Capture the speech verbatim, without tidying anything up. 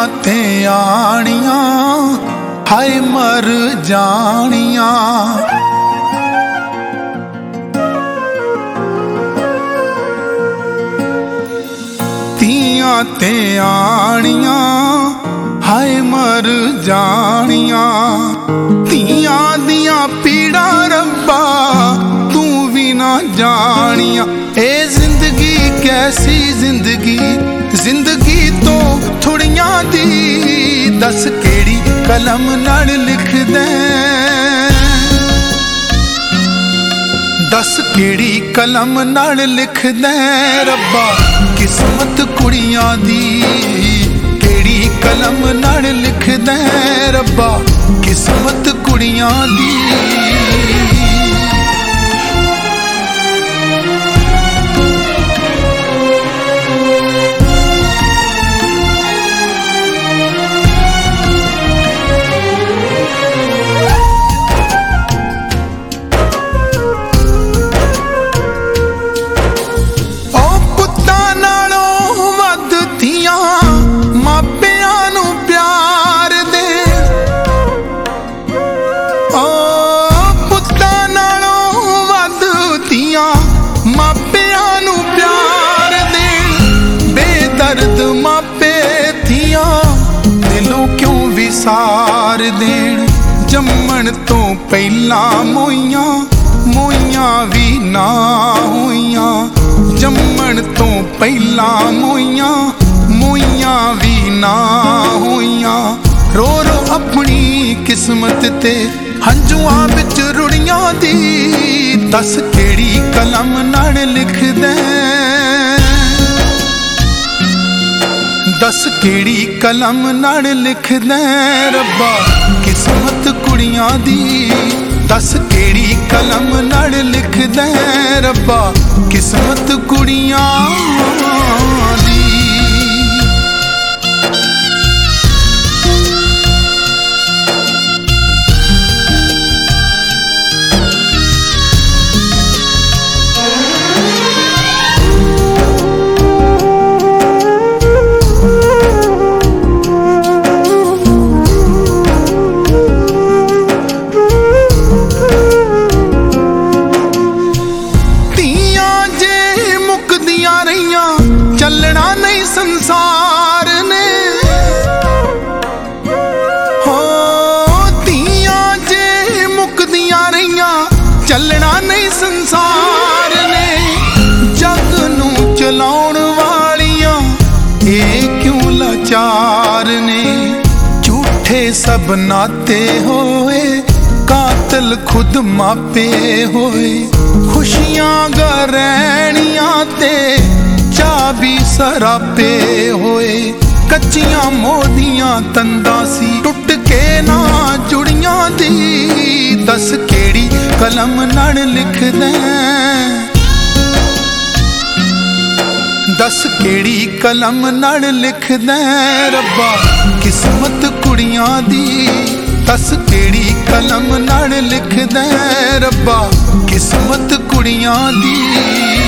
ते आनियां हाय मर जानियां। तियां ते आनियां हाय मर जानियां। तियां दियां पीड़ा रब्बा तू भी ना जानिया। ए जिंदगी कैसी जिंदगी, जिंदगी तो थोड़ियां दी दस केड़ी कलम नाल लिख दे। दस केड़ी कलम नाल लिख दे रब्बा किस्मत कुड़ियां दी। केड़ी कलम नाल लिख दे रब्बा किस्मत कुड़ियां दी। सार देण जम्मण तो पहला मोइयां मोइयां भी ना होइयां। जम्मण तो पहला मोइयां मोइयां भी ना होइयां। रो रो अपनी किस्मत ते हंजुआं विच रुड़ियां दी दस केड़ी कलम नाल लिख दे। दस केड़ी कलम नाल लिख दे रब्बा किस्मत कुड़ियां दी। दस केड़ी कलम नाल लिख दे रब्बा किस्मत कुड़ियां दी। चलना नहीं संसार ने हो। तियां जे मुकदियां रहियां चलना नहीं संसार ने। जग नू चलाउण वालियां ए क्यों लाचार ने। झूठे सब नाते होए कातल खुद मापे होए। खुशियां गरैनियां ते भी सरापे होए। कच्चियां मोदियां तंदा सी टुट के ना जुड़ियां दी दस केड़ी कलम नाल लिख दे। दस केड़ी कलम नाल लिख दे रब्बा किस्मत कुड़ियां दी। दस केड़ी कलम नाल लिख दे रब्बा किस्मत कुड़ियां दी।